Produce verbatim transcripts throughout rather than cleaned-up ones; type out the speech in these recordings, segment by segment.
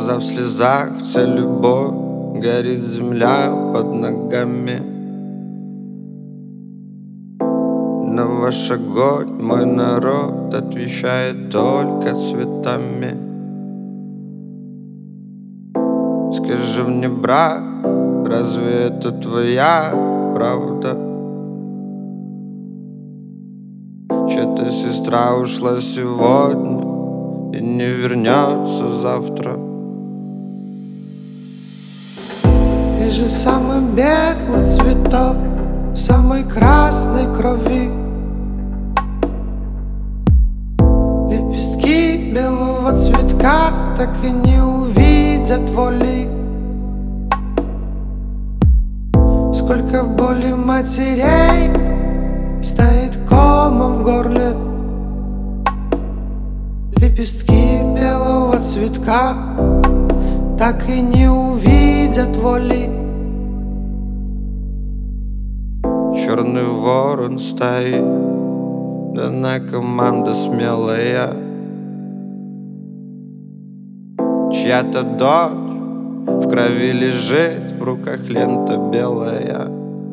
Глаза в слезах, вся любовь, горит земля под ногами. На ваш огонь мой народ отвечает только цветами. Скажи мне, брат, разве это твоя правда? Чья-то сестра ушла сегодня и не вернется завтра. Ты же самый белый цветок в самой красной крови. Лепестки белого цветка так и не увидят воли. Сколько боли матерей стоит комом в горле. Лепестки белого цветка так и не увидят воли. Черный ворон стоит, дана команда смелая. Чья-то дочь в крови лежит, в руках лента белая.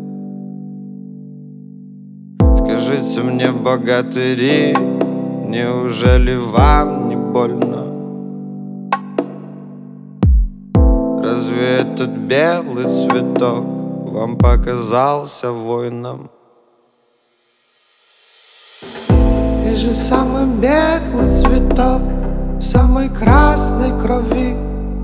Скажите мне, богатыри, неужели вам не больно? Разве этот белый цветок вам показался воином? Ты же самый белый цветок в самой красной крови.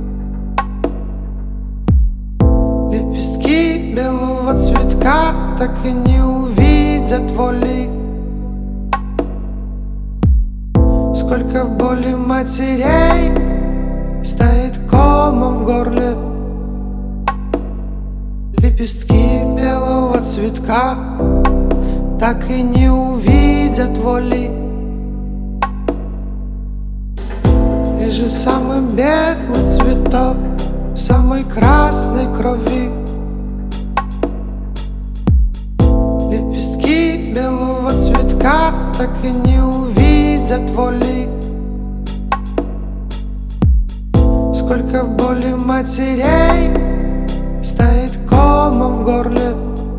Лепестки белого цветка так и не увидят воли. Сколько боли матерей стоит комом в горле. Лепестки белого цветка так и не увидят воли. Ты же самый белый цветок в самой красной крови. Лепестки белого цветка так и не увидят воли. Сколько боли матерей стоит комом в горле.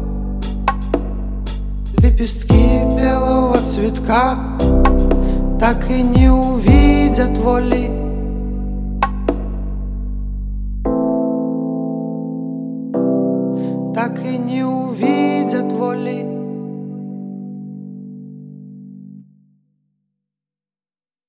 Лепестки белого цветка так и не увидят воли.